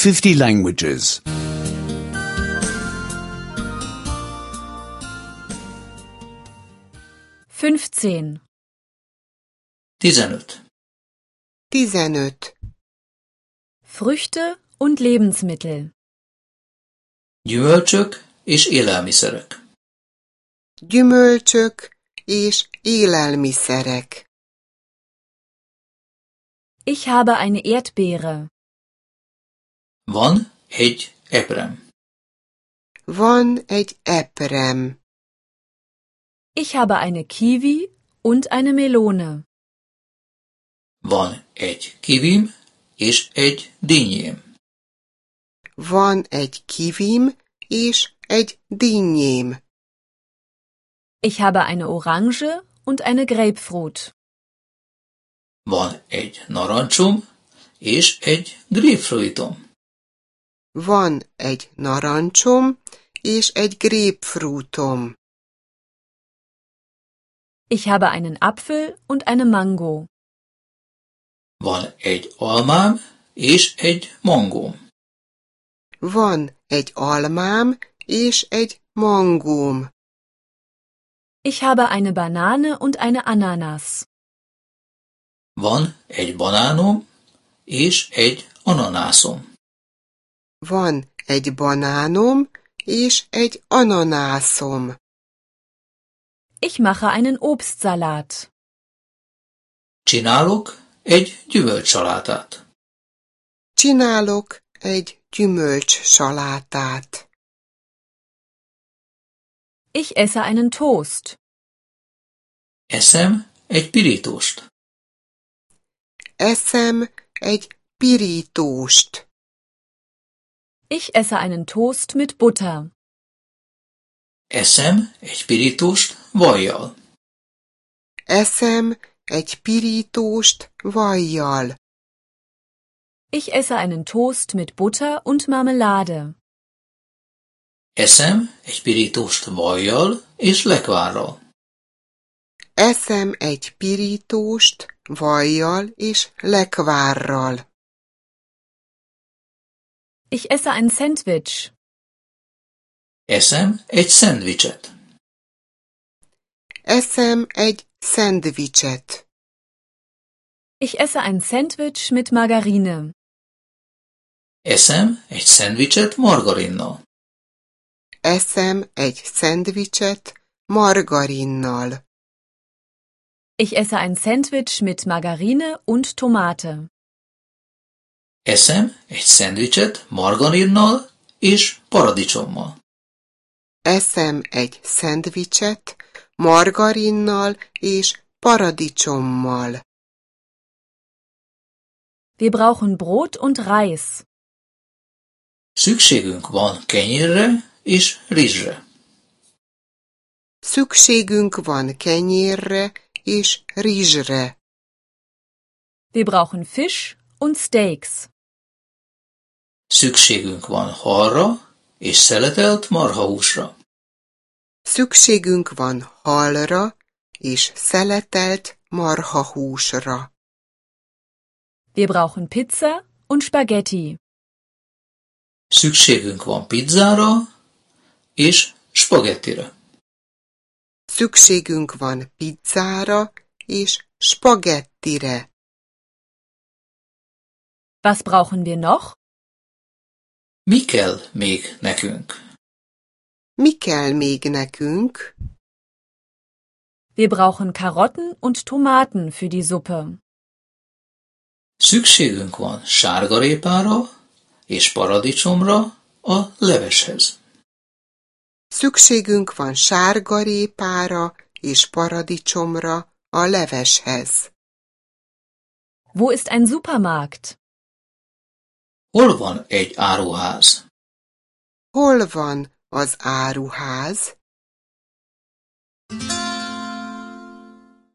50 languages. 15. 15. 15. Früchte und Lebensmittel. Gyümölcsök és élelmiszerek. Gyümölcsök és élelmiszerek. Ich habe eine Erdbeere. Van egy eprem. Van egy eprem. Ich habe eine Kiwi und eine Melone. Van egy kivim és egy dinnyém. Van egy kivim és egy dinnyém. Ich habe eine Orange und eine Grapefruit. Van egy narancsom és egy grapefruitom. Van egy narancsom és egy grapefruitom. Ich habe einen Apfel und eine Mango. Van egy almám és egy mangóm. Van egy almám és egy mangóm. Ich habe eine Banane und eine Ananas. Van egy banánom és egy ananászom. Van egy banánom és egy ananászom. Ich mache einen Obstsalat. Csinálok egy gyümölcssalátát. Csinálok egy gyümölcssalátát. Ich esse einen Toast. Eszem egy pirítóst. Eszem egy pirítóst. Ich esse einen Toast mit Butter. Eszem egy pirítóst vajjal. Eszem egy pirítóst vajjal. Ich esse einen Toast mit Butter und Marmelade. Eszem egy pirítóst vajjal és lekvárral. Eszem egy pirítóst vajjal és lekvárral. Ich esse ein Sandwich. Eszem egy szendvicset. Eszem egy szendvicset. Ich esse ein Sandwich mit Margarine. Eszem egy szendvicset margarinnal. Eszem egy szendvicset margarinnal. Ich esse ein Sandwich mit Margarine und Tomate. Eszem egy szendvicset margarinnal és paradicsommal. Eszem egy szendvicset margarinnal és paradicsommal. Wir brauchen Brot und Reis. Szükségünk van kenyérre és rizsre. Szükségünk van kenyérre és rizsre. Wir brauchen Fisch und Steaks. Szükségünk van halra és szeletelt marhahúsra. Szükségünk van halra és szeletelt marhahúsra. Wir brauchen Pizza und Spaghetti. Szükségünk van pizzára és spagettire. Szükségünk van pizzára és spagettire. Was brauchen wir noch? Mi kell még nekünk? Mi kell még nekünk? Wir brauchen Karotten und Tomaten für die Suppe. Szükségünk van sárgarépára és paradicsomra a leveshez. Szükségünk van sárgarépára és paradicsomra a leveshez. Wo ist ein Supermarkt? Hol van egy áruház? Hol van az áruház?